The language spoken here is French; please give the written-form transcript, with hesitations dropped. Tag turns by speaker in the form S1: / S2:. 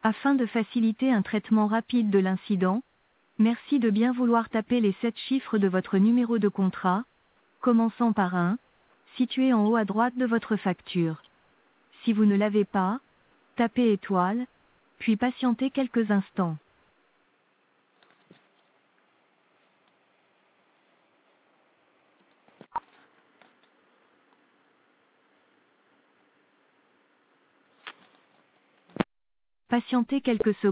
S1: Afin de faciliter un traitement rapide de l'incident, merci de bien vouloir taper les 7 chiffres de votre numéro de contrat, commençant par 1, situé en haut à droite de votre facture. Si vous ne l'avez pas, tapez étoile, puis patientez quelques instants. Patientez quelques secondes.